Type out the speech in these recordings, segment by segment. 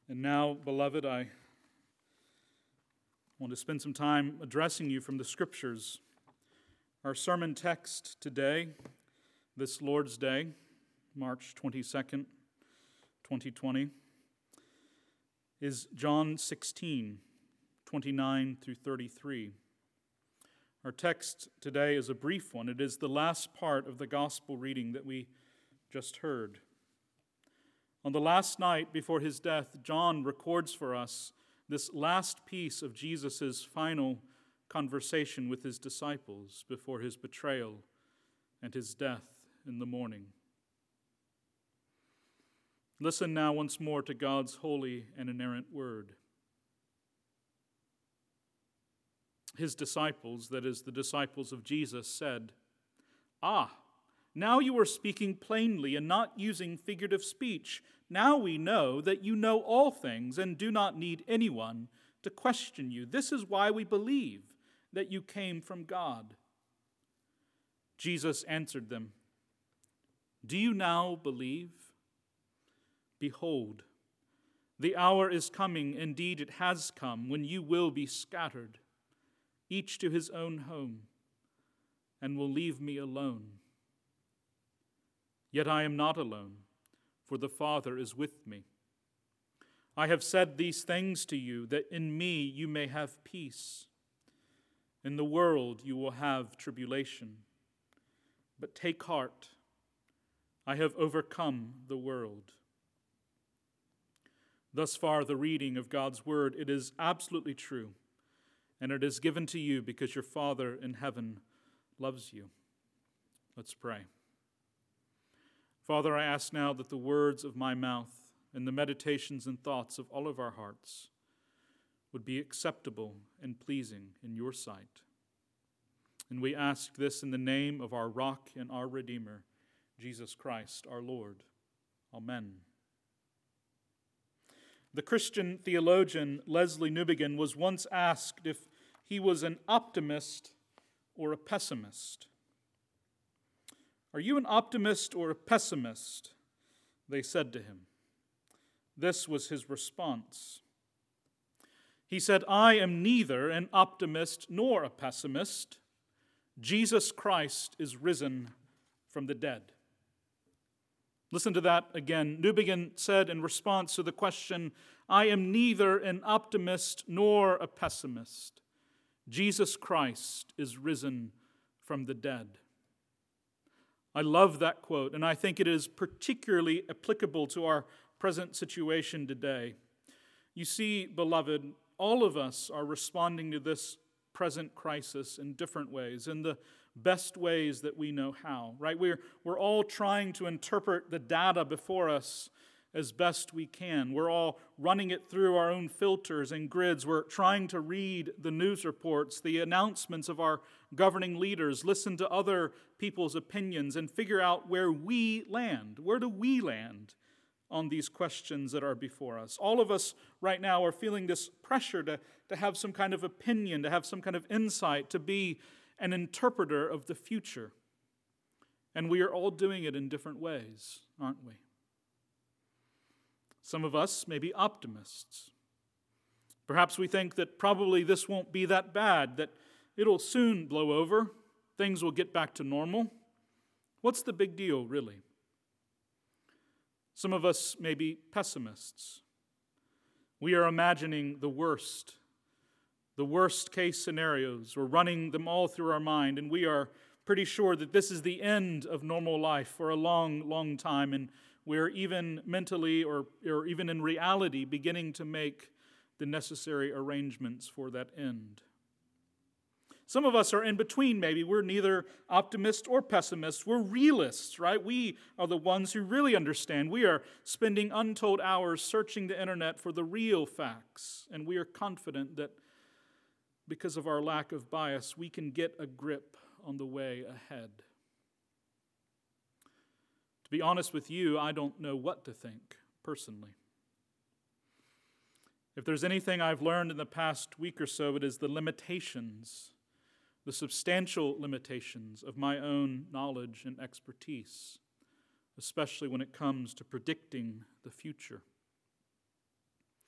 And now, beloved, I want to spend some time addressing you from the Scriptures. Our sermon text today, this Lord's Day, March 22nd, 2020, is John 16, 29 through 33. Our text today is a brief one. It is the last part of the gospel reading that we just heard. On the last night before his death, John records for us this last piece of Jesus' final conversation with his disciples before his betrayal and his death in the morning. Listen now once more to God's holy and inerrant word. His disciples, that is, the disciples of Jesus, said, "Ah, now you are speaking plainly and not using figurative speech. Now we know that you know all things and do not need anyone to question you. This is why we believe that you came from God." Jesus answered them, "Do you now believe? Behold, the hour is coming, indeed it has come, when you will be scattered, each to his own home, and will leave me alone. Yet I am not alone, for the Father is with me. I have said these things to you, that in me you may have peace. In the world you will have tribulation. But take heart, I have overcome the world." Thus far, the reading of God's word, it is absolutely true, and it is given to you because your Father in heaven loves you. Let's pray. Father, I ask now that the words of my mouth and the meditations and thoughts of all of our hearts would be acceptable and pleasing in your sight. And we ask this in the name of our rock and our Redeemer, Jesus Christ, our Lord. Amen. The Christian theologian Leslie Newbigin was once asked if he was an optimist or a pessimist. "Are you an optimist or a pessimist?" they said to him. This was his response. He said, "I am neither an optimist nor a pessimist. Jesus Christ is risen from the dead." Listen to that again. Newbigin said in response to the question, "I am neither an optimist nor a pessimist. Jesus Christ is risen from the dead." I love that quote, and I think it is particularly applicable to our present situation today. You see, beloved, all of us are responding to this present crisis in different ways, in the best ways that we know how, right? We're all trying to interpret the data before us as best we can. We're all running it through our own filters and grids. We're trying to read the news reports, the announcements of our governing leaders, listen to other people's opinions, and figure out where we land. Where do we land on these questions that are before us? All of us right now are feeling this pressure to have some kind of opinion, to have some kind of insight, to be an interpreter of the future. And we are all doing it in different ways, aren't we? Some of us may be optimists. Perhaps we think that probably this won't be that bad, that it'll soon blow over, things will get back to normal. What's the big deal, really? Some of us may be pessimists. We are imagining the worst case scenarios. We're running them all through our mind, and we are pretty sure that this is the end of normal life for a long, long time, and we're even mentally or even in reality beginning to make the necessary arrangements for that end. Some of us are in between, maybe. We're neither optimists or pessimists. We're realists, right? We are the ones who really understand. We are spending untold hours searching the internet for the real facts, and we are confident that because of our lack of bias, we can get a grip on the way ahead. To be honest with you, I don't know what to think, personally. If there's anything I've learned in the past week or so, it is the substantial limitations of my own knowledge and expertise, especially when it comes to predicting the future.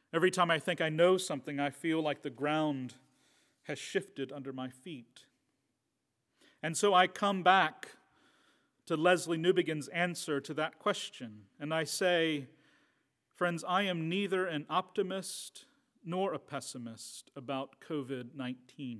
Every time I think I know something, I feel like the ground has shifted under my feet. And so I come back to Lesslie Newbigin's answer to that question, and I say, friends, I am neither an optimist nor a pessimist about COVID-19.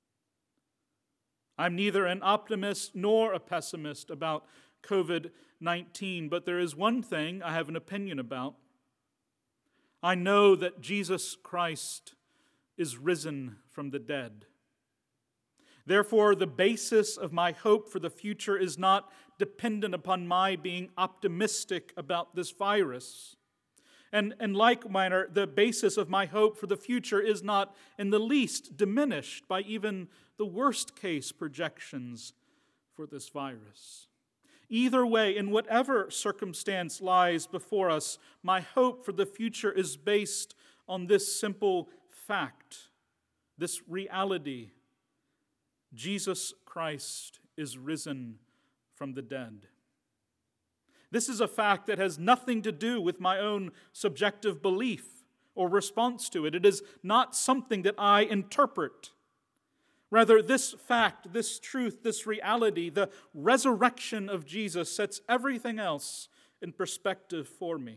I'm neither an optimist nor a pessimist about COVID-19, but there is one thing I have an opinion about. I know that Jesus Christ is risen from the dead. Therefore, the basis of my hope for the future is not dependent upon my being optimistic about this virus. And in like manner, the basis of my hope for the future is not in the least diminished by even the worst case projections for this virus. Either way, in whatever circumstance lies before us, my hope for the future is based on this simple fact, this reality. Jesus Christ is risen from the dead. This is a fact that has nothing to do with my own subjective belief or response to it. It is not something that I interpret. Rather, this fact, this truth, this reality, the resurrection of Jesus sets everything else in perspective for me.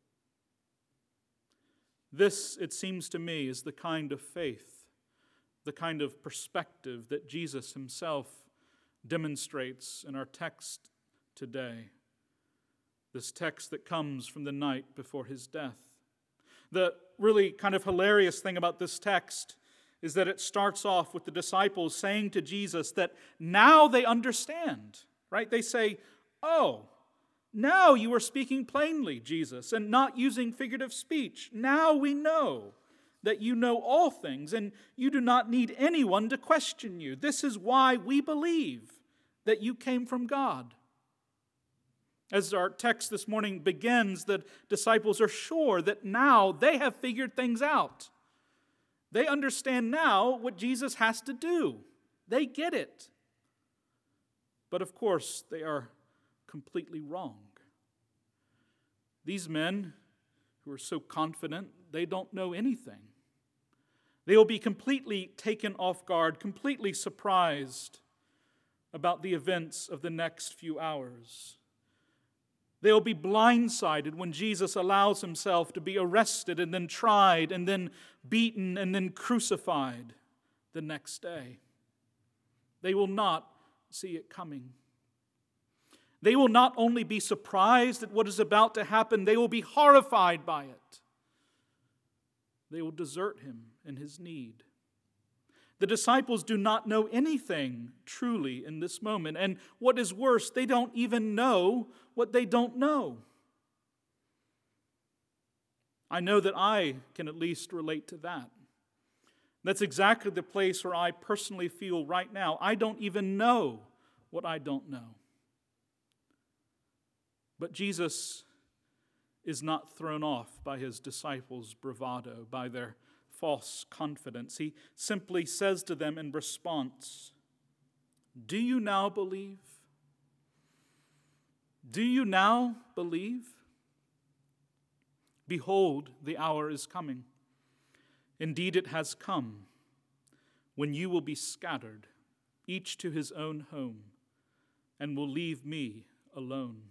This, it seems to me, is the kind of faith, the kind of perspective that Jesus himself demonstrates in our text today. This text that comes from the night before his death. The really kind of hilarious thing about this text is that it starts off with the disciples saying to Jesus that now they understand, right? They say, "Oh, now you are speaking plainly, Jesus, and not using figurative speech. Now we know that you know all things, and you do not need anyone to question you. This is why we believe that you came from God." As our text this morning begins, the disciples are sure that now they have figured things out. They understand now what Jesus has to do. They get it. But of course, they are completely wrong. These men who are so confident, they don't know anything. They will be completely taken off guard, completely surprised about the events of the next few hours. They'll be blindsided when Jesus allows himself to be arrested and then tried and then beaten and then crucified the next day. They will not see it coming. They will not only be surprised at what is about to happen, they will be horrified by it. They will desert him in his need. The disciples do not know anything truly in this moment. And what is worse, they don't even know what they don't know. I know that I can at least relate to that. That's exactly the place where I personally feel right now. I don't even know what I don't know. But Jesus is not thrown off by his disciples' bravado, by their false confidence. He simply says to them in response, "Do you now believe? Do you now believe? Behold, the hour is coming. Indeed, it has come, when you will be scattered, each to his own home, and will leave me alone."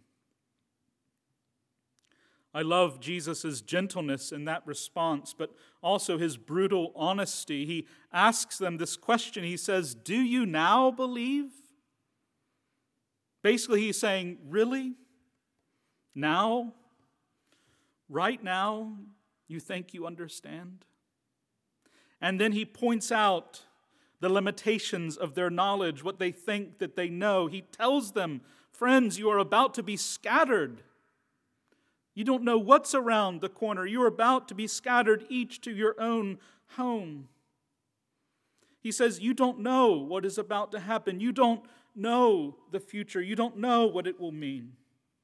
I love Jesus' gentleness in that response, but also his brutal honesty. He asks them this question. He says, "Do you now believe?" Basically, he's saying, really? Now? Right now, you think you understand? And then he points out the limitations of their knowledge, what they think that they know. He tells them, friends, you are about to be scattered. You don't know what's around the corner. You're about to be scattered each to your own home. He says, you don't know what is about to happen. You don't know the future. You don't know what it will mean.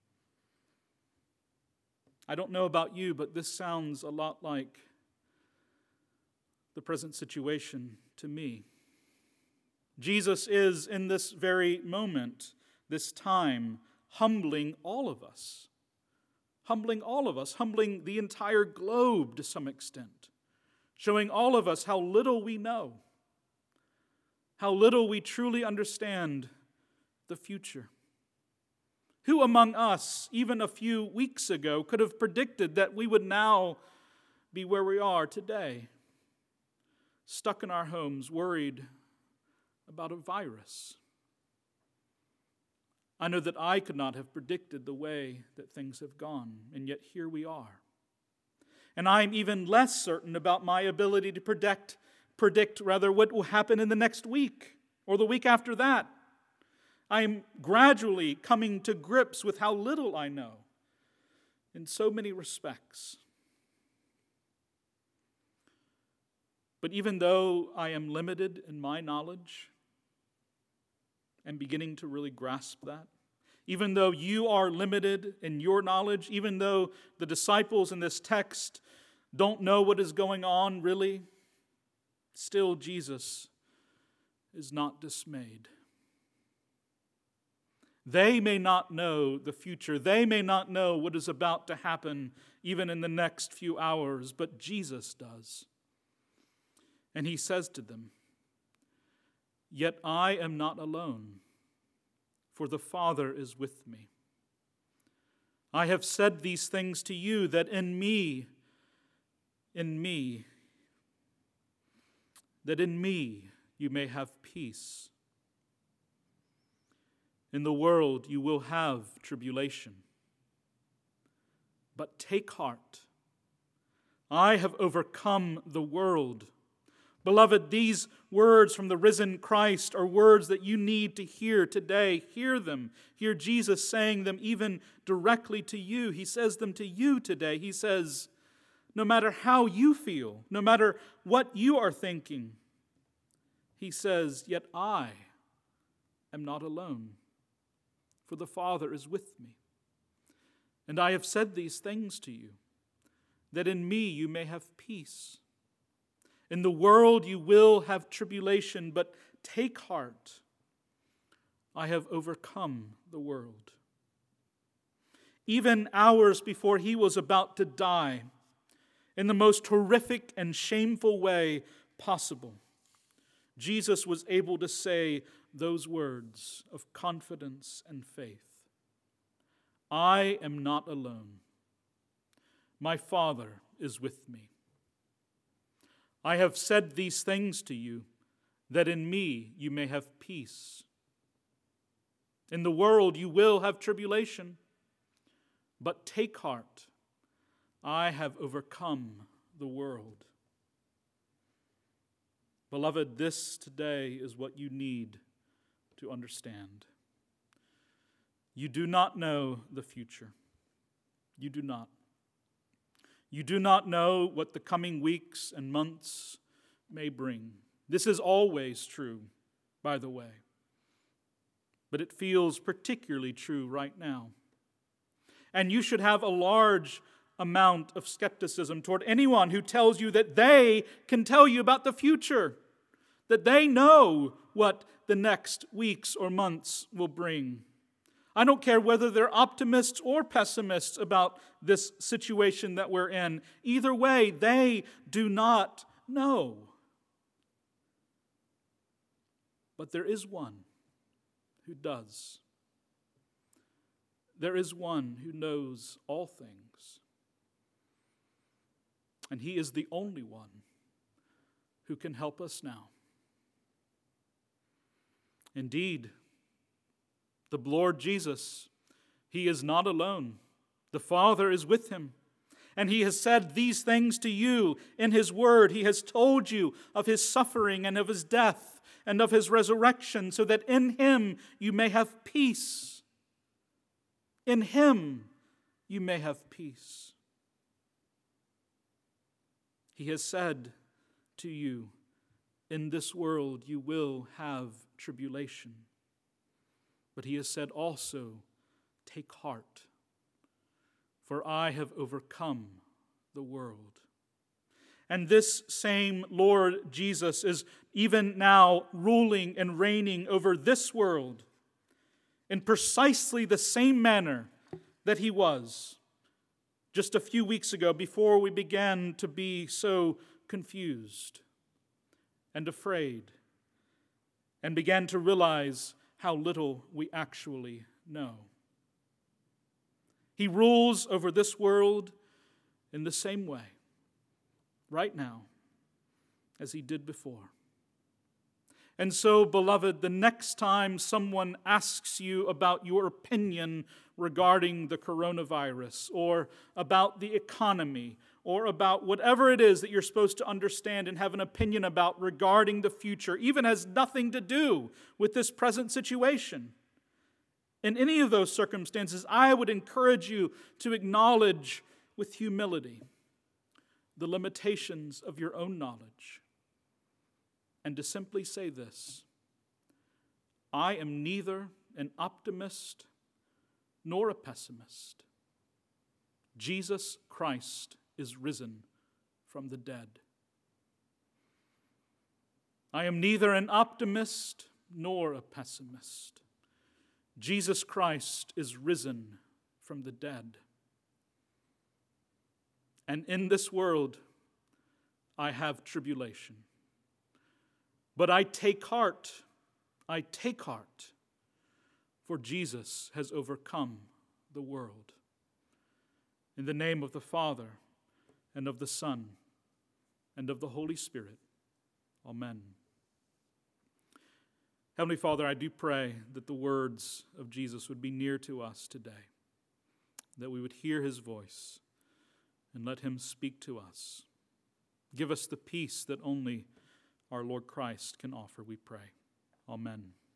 I don't know about you, but this sounds a lot like the present situation to me. Jesus is, in this very moment, this time, humbling all of us. humbling all of us, humbling the entire globe to some extent, showing all of us how little we know, how little we truly understand the future. Who among us, even a few weeks ago, could have predicted that we would now be where we are today, stuck in our homes, worried about a virus? I know that I could not have predicted the way that things have gone, and yet here we are. And I'm even less certain about my ability to predict what will happen in the next week or the week after that. I'm gradually coming to grips with how little I know in so many respects. But even though I am limited in my knowledge, and beginning to really grasp that, even though you are limited in your knowledge, even though the disciples in this text don't know what is going on really, still Jesus is not dismayed. They may not know the future. They may not know what is about to happen even in the next few hours, but Jesus does. And he says to them, "Yet I am not alone, for the Father is with me. I have said these things to you, that in me, you may have peace. In the world you will have tribulation. But take heart. I have overcome the world." Beloved, these words from the risen Christ are words that you need to hear today. Hear them. Hear Jesus saying them even directly to you. He says them to you today. He says, no matter how you feel, no matter what you are thinking, he says, "Yet I am not alone, for the Father is with me. And I have said these things to you, that in me you may have peace. In the world you will have tribulation, but take heart. I have overcome the world." Even hours before he was about to die, in the most horrific and shameful way possible, Jesus was able to say those words of confidence and faith. "I am not alone. My Father is with me. I have said these things to you, that in me you may have peace. In the world you will have tribulation, but take heart. I have overcome the world." Beloved, this today is what you need to understand. You do not know the future. You do not. You do not know what the coming weeks and months may bring. This is always true, by the way. But it feels particularly true right now. And you should have a large amount of skepticism toward anyone who tells you that they can tell you about the future, that they know what the next weeks or months will bring. I don't care whether they're optimists or pessimists about this situation that we're in. Either way, they do not know. But there is one who does. There is one who knows all things. And he is the only one who can help us now. Indeed, the Lord Jesus, he is not alone. The Father is with him. And he has said these things to you in his word. He has told you of his suffering and of his death and of his resurrection, so that in him you may have peace. In him you may have peace. He has said to you, in this world you will have tribulation. But he has said also, take heart, for I have overcome the world. And this same Lord Jesus is even now ruling and reigning over this world in precisely the same manner that he was just a few weeks ago, before we began to be so confused and afraid and began to realize how little we actually know. He rules over this world in the same way, right now, as he did before. And so, beloved, the next time someone asks you about your opinion regarding the coronavirus, or about the economy, or about whatever it is that you're supposed to understand and have an opinion about regarding the future, even has nothing to do with this present situation, in any of those circumstances, I would encourage you to acknowledge with humility the limitations of your own knowledge, and to simply say this: I am neither an optimist nor a pessimist. Jesus Christ is risen from the dead. I am neither an optimist nor a pessimist. Jesus Christ is risen from the dead. And in this world, I have tribulation. But I take heart, for Jesus has overcome the world. In the name of the Father, and of the Son, and of the Holy Spirit. Amen. Heavenly Father, I do pray that the words of Jesus would be near to us today, that we would hear his voice and let him speak to us. Give us the peace that only our Lord Christ can offer, we pray. Amen.